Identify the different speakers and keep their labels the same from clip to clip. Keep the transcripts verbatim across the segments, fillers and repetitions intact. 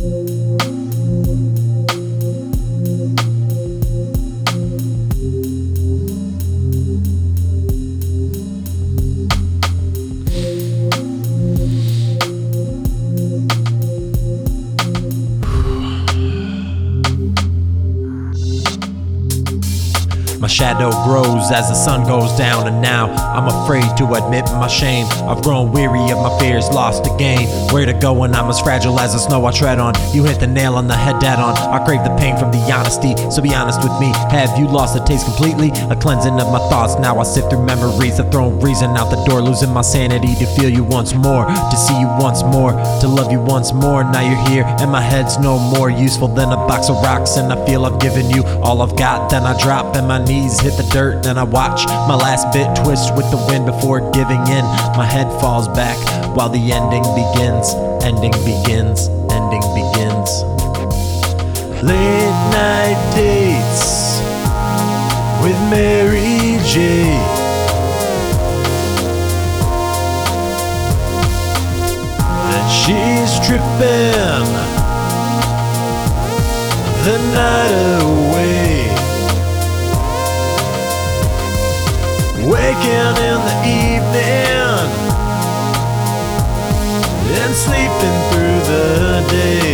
Speaker 1: My shadow grows as the sun goes down, and now I'm afraid to admit my shame. I've grown weary of my fears, lost again. Where to go when I'm as fragile as the snow I tread on? You hit the nail on the head dead on. I crave the pain from the honesty, so be honest with me. Have you lost the taste completely? A cleansing of my thoughts, now I sift through memories. I've thrown reason out the door, losing my sanity to feel you once more, to see you once more, to love you once more. Now you're here, and my head's no more useful than a box of rocks, and I feel I've given you all I've got. Then I drop and my knees hit the dirt, and I watch my last bit twist with the wind before giving in. My head falls back while the ending begins. Ending begins, ending begins. Late night dates with Mary J. And she's tripping the night away. Waking in the evening and sleeping through the day.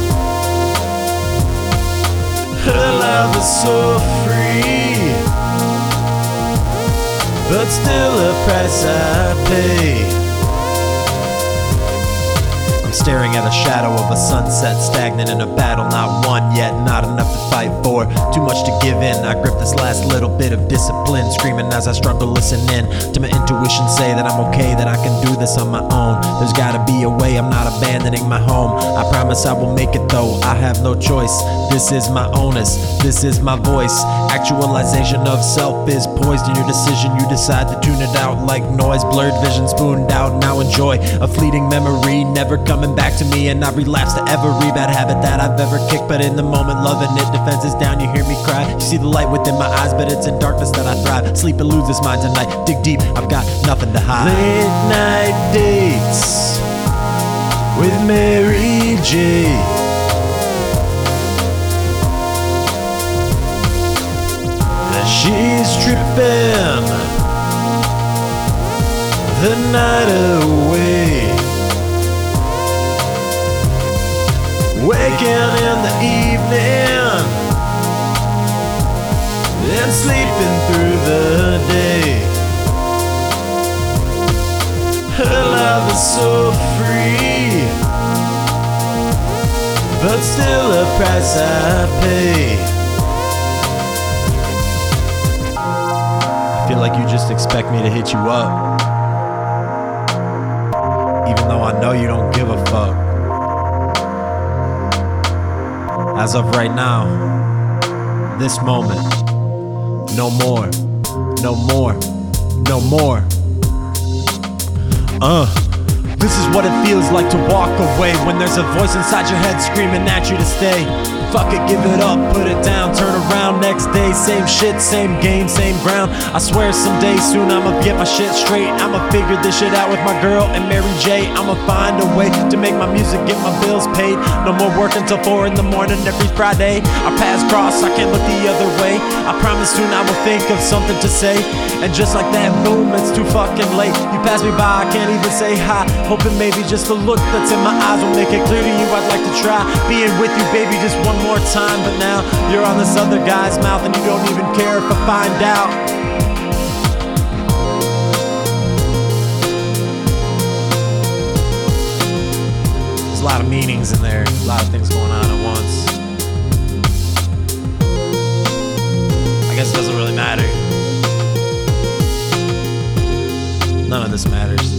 Speaker 1: Her love is so free, but still a price I pay. I'm staring at a shadow of a sunset, stagnant in a battle not won yet, not enough to fight for, too much to give in. I grip this last little bit of discipline, screaming as I struggle listening to my intuition say that I'm okay, that I can do this on my own. There's gotta be a way, I'm not abandoning my home. I promise I will make it though, I have no choice. This is my onus, this is my voice. Actualization of self is poised in your decision. You decide to tune it out like noise, blurred vision, spooned out. Now enjoy a fleeting memory, never coming back to me, and I relapse to every bad habit that I've ever kicked. But in the moment, loving it, defenses down, you hear me cry. You see the light within my eyes, but it's in darkness that I thrive. Sleep eludes mine tonight, dig deep, I've got nothing to hide. Late night dates with Mary J. And she's tripping the night away. Waking in the evening and sleeping through the day. Her love is so free, but still a price I pay. I feel like you just expect me to hit you up, even though I know you don't give a fuck. As of right now, this moment, no more, no more, no more. Uh, this is what it feels like to walk away when there's a voice inside your head screaming at you to stay. Fuck it, give it up, put it down, turn around next day. Same shit, same game, same ground. I swear someday soon I'ma get my shit straight. I'ma figure this shit out with my girl and Mary J. I'ma find a way to make my music, get my bills paid. No more working till four in the morning every Friday. Our paths cross, I can't look the other way. I promise soon I will think of something to say. And just like that, boom, it's too fucking late. You pass me by, I can't even say hi. Hoping maybe just the look that's in my eyes will make it clear to you I'd like to try being with you, baby, just one more time. But now you're on this other guy's mouth, and you don't even care if I find out. There's a lot of meanings in there, a lot of things going on at once. I guess it doesn't really matter. None of this matters.